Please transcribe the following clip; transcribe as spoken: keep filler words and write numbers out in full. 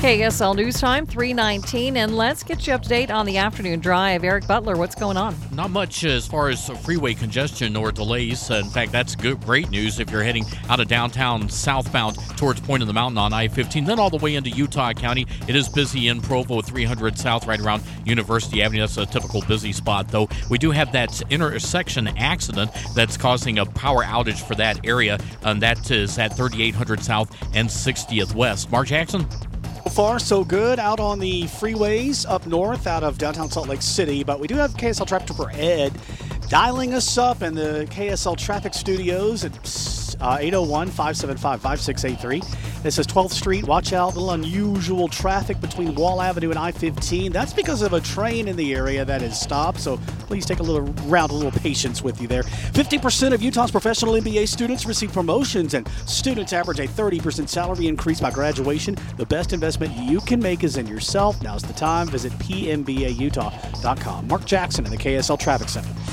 K S L News Time, three nineteen, and let's get you up to date on the afternoon drive. Eric Butler, what's going on? Not much as far as freeway congestion or delays. In fact, that's good, great news if you're heading out of downtown southbound towards Point of the Mountain on I fifteen, then all the way into Utah County. It is busy in Provo, three hundred south, right around University Avenue. That's a typical busy spot, though. We do have that intersection accident that's causing a power outage for that area, and that is at thirty-eight hundred south and sixtieth west. Mark Jackson? So far, so good out on the freeways up north out of downtown Salt Lake City, but we do have K S L Traffic Trooper Ed dialing us up in the K S L Traffic Studios at uh, eight oh one, five seven five, five six eight three. This is twelfth Street. Watch out, a little unusual traffic between Wall Avenue and I fifteen. That's because of a train in the area that is stopped, so please take a little round, a little patience with you there. fifty percent of Utah's professional M B A students receive promotions, and students average a thirty percent salary increase by graduation. The best investment you can make is in yourself. Now's the time. Visit P M B A Utah dot com. Mark Jackson in the K S L Traffic Center.